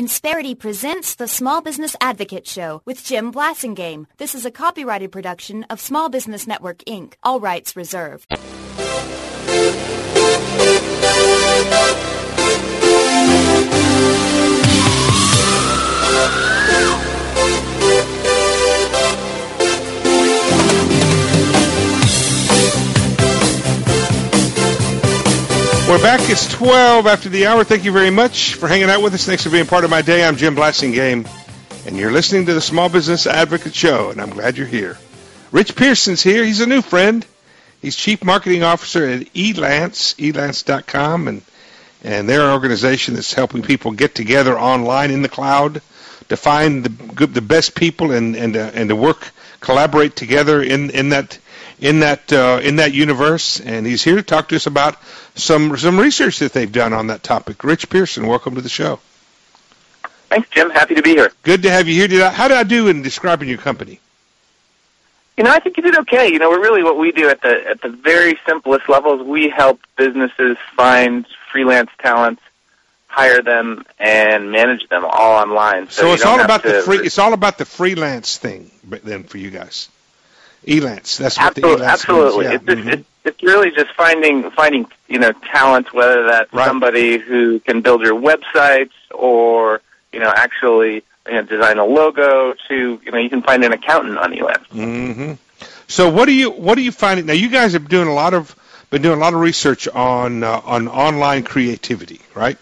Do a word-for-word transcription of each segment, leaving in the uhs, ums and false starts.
Insperity presents the Small Business Advocate Show with Jim Blasingame. This is a copyrighted production of Small Business Network, Incorporated. All rights reserved. We're back. It's twelve after the hour. Thank you very much for hanging out with us. Thanks for being part of my day. I'm Jim Blasingame, and you're listening to the Small Business Advocate Show, and I'm glad you're here. Rich Pearson's here. He's a new friend. He's Chief Marketing Officer at Elance, elance dot com, and, and they're an organization that's helping people get together online in the cloud to find the good, the best people and and uh, and to work, collaborate together in in that in that uh, in that universe. And he's here to talk to us about some some research that they've done on that topic. Rich Pearson, welcome to the show. Thanks, Jim. Happy to be here. Good to have you here. Did I, how did I do in describing your company? You know, I think you did okay. You know, we're really what we do at the at the very simplest levels. We help businesses find freelance talents, hire them, and manage them all online. So, so it's all about the free. Re- it's all about the freelance thing, but then for you guys, Elance. That's what absolutely, the Elance absolutely. means. Yeah. It's, just, mm-hmm. it's, it's really just finding finding you know talent, whether that's right. somebody who can build your websites or you know actually you know, design a logo. To you know, you can find an accountant on Elance. Mm-hmm. So what do you what do you find? Now you guys have doing a lot of been doing a lot of research on uh, on online creativity, right?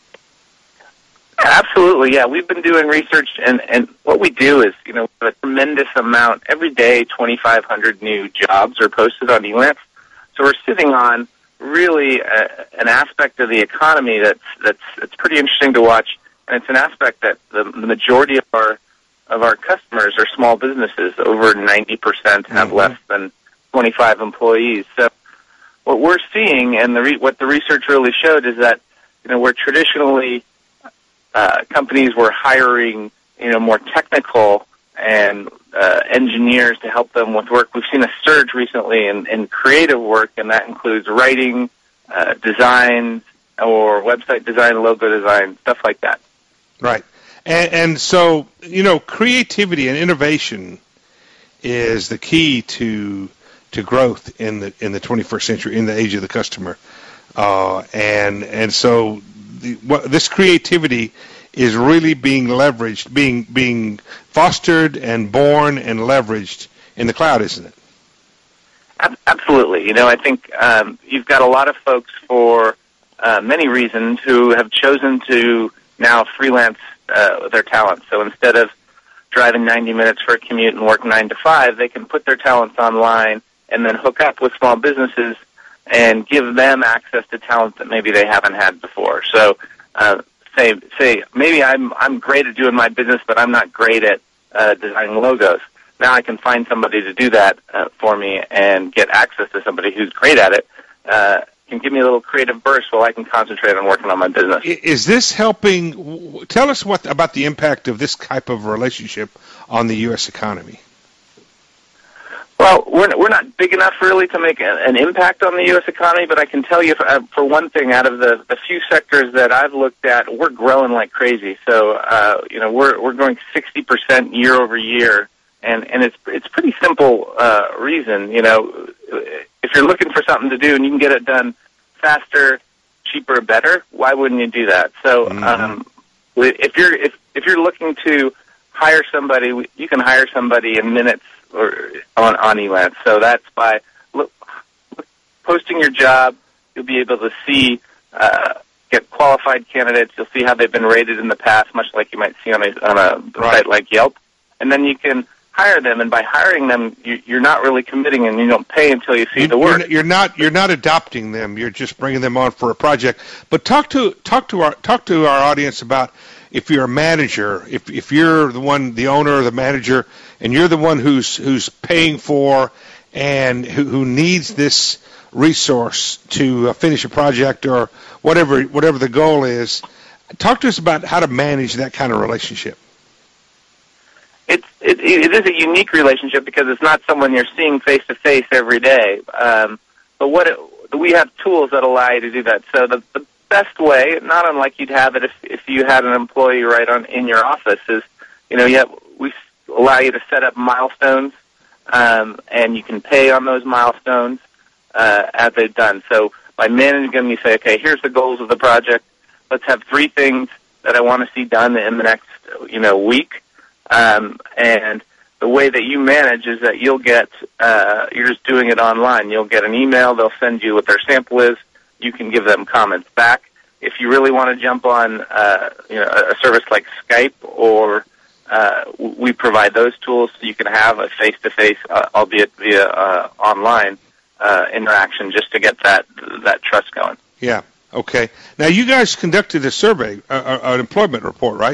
Yeah, absolutely, yeah. We've been doing research, and, and what we do is, you know, a tremendous amount. Every day, twenty-five hundred new jobs are posted on Elance. So we're sitting on really a, an aspect of the economy that's that's that's pretty interesting to watch, and it's an aspect that the, the majority of our of our customers are small businesses. Over ninety percent have mm-hmm. less than twenty-five employees. So what we're seeing, and the re- what the research really showed, is that you know we're traditionally Uh, companies were hiring, you know, more technical and uh, engineers to help them with work. We've seen a surge recently in, in creative work, and that includes writing, uh, design, or website design, logo design, stuff like that. Right. And, and so, you know, creativity and innovation is the key to to growth in the in the twenty-first century, in the age of the customer. Uh, and and so the, what, this creativity is really being leveraged, being being fostered and born and leveraged in the cloud, isn't it? Absolutely. You know, I think um, you've got a lot of folks for uh, many reasons who have chosen to now freelance uh, their talents. So instead of driving ninety minutes for a commute and work nine to five, they can put their talents online and then hook up with small businesses and give them access to talent that maybe they haven't had before. So, uh, say, say maybe I'm I'm great at doing my business, but I'm not great at uh, designing logos. Now I can find somebody to do that uh, for me and get access to somebody who's great at it. Uh, can give me a little creative burst while I can concentrate on working on my business. Is this helping? Tell us what about the impact of this type of relationship on the U S economy. Well, we're we're not big enough really to make a, an impact on the U S economy, but I can tell you, for, uh, for one thing, out of the, the few sectors that I've looked at, we're growing like crazy. So, uh, you know, we're we're growing sixty percent year over year, and, and it's it's pretty simple uh, reason. You know, if you're looking for something to do and you can get it done faster, cheaper, better, why wouldn't you do that? So, mm-hmm. um, if you're if if you're looking to hire somebody, you can hire somebody in minutes or on, on Elance. So that's by look, posting your job, you'll be able to see, uh, get qualified candidates. You'll see how they've been rated in the past, much like you might see on a, on a right. site like Yelp. And then you can hire them, and by hiring them, you, you're not really committing, and you don't pay until you see you, the work. You're not you're not adopting them. You're just bringing them on for a project. But talk to talk to our talk to our audience about if you're a manager, if if you're the one, the owner or the manager, and you're the one who's who's paying for and who, who needs this resource to uh, finish a project or whatever whatever the goal is. Talk to us about how to manage that kind of relationship. It's, it, it is a unique relationship because it's not someone you're seeing face-to-face every day. Um, but what it, we have tools that allow you to do that. So the, the best way, not unlike you'd have it if, if you had an employee right on in your office, is, you know, yet we allow you to set up milestones, um, and you can pay on those milestones uh, as they've done. So by managing them, you say, okay, here's the goals of the project. Let's have three things that I want to see done in the next, you know, week. Um, and the way that you manage is that you'll get, uh, you're just doing it online. You'll get an email. They'll send you what their sample is. You can give them comments back. If you really want to jump on, uh, you know, a service like Skype, or uh, we provide those tools, so you can have a face-to-face, uh, albeit via uh, online uh, interaction, just to get that that trust going. Yeah. Okay. Now, you guys conducted a survey, uh, an employment report, right?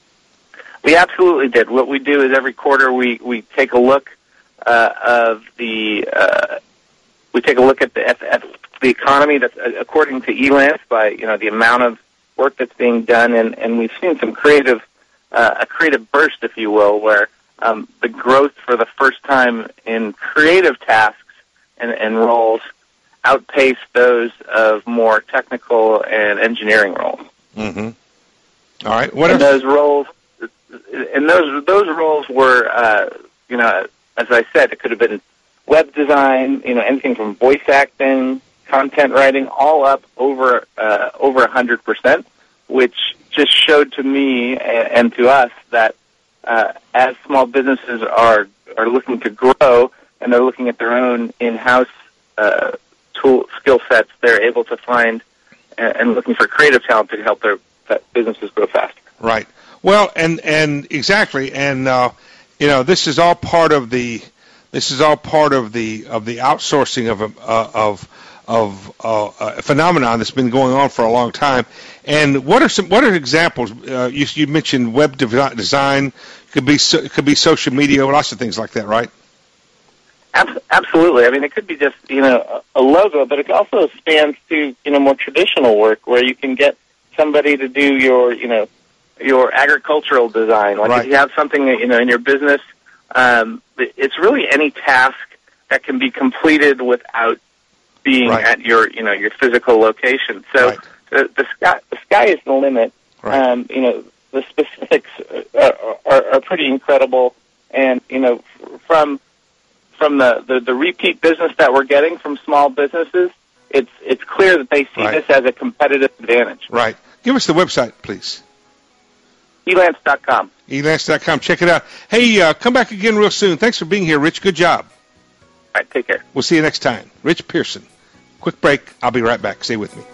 We absolutely did. What we do is every quarter we, we take a look uh, of the uh, we take a look at the at, at the economy that's uh, according to Elance, by you know the amount of work that's being done, and, and we've seen some creative uh, a creative burst, if you will, where um, the growth for the first time in creative tasks and, and roles outpace those of more technical and engineering roles. Mm-hmm. All right. What and are those roles? And those those roles were, uh, you know, as I said, it could have been web design, you know, anything from voice acting, content writing, all up over uh, over a hundred percent, which just showed to me and, and to us that uh, as small businesses are are looking to grow and they're looking at their own in-house uh, tool skill sets, they're able to find and, and looking for creative talent to help their businesses grow faster. Right. Well, and and exactly, and uh, you know, this is all part of the this is all part of the of the outsourcing of a, uh, of of uh, a phenomenon that's been going on for a long time. And what are some what are examples? Uh, you, you mentioned web de- design, could be so, could be social media, lots of things like that, right? Absolutely. I mean, it could be just you know a logo, but it also spans to you know more traditional work where you can get somebody to do your you know. your agricultural design. Like right. if you have something, you know, in your business, um, it's really any task that can be completed without being right. at your, you know, your physical location. So right. the, the sky, the sky is the limit. Right. Um, you know, the specifics are, are, are pretty incredible. And, you know, from, from the, the, the repeat business that we're getting from small businesses, it's, it's clear that they see right. this as a competitive advantage. Right. Give us the website, please. Elance dot com. Elance dot com. Check it out. Hey, uh, come back again real soon. Thanks for being here, Rich. Good job. All right, take care. We'll see you next time. Rich Pearson. Quick break. I'll be right back. Stay with me.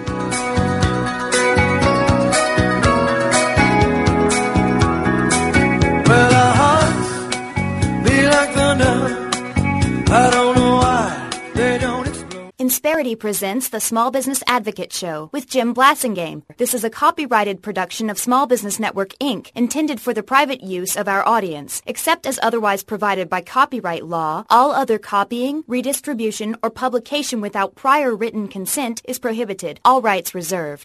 Well, our hearts beat like thunder. I don't know why they don't explode. Insperity presents the Small Business Advocate Show with Jim Blassingame. This is a copyrighted production of Small Business Network, Incorporated, intended for the private use of our audience. Except as otherwise provided by copyright law, all other copying, redistribution, or publication without prior written consent is prohibited. All rights reserved.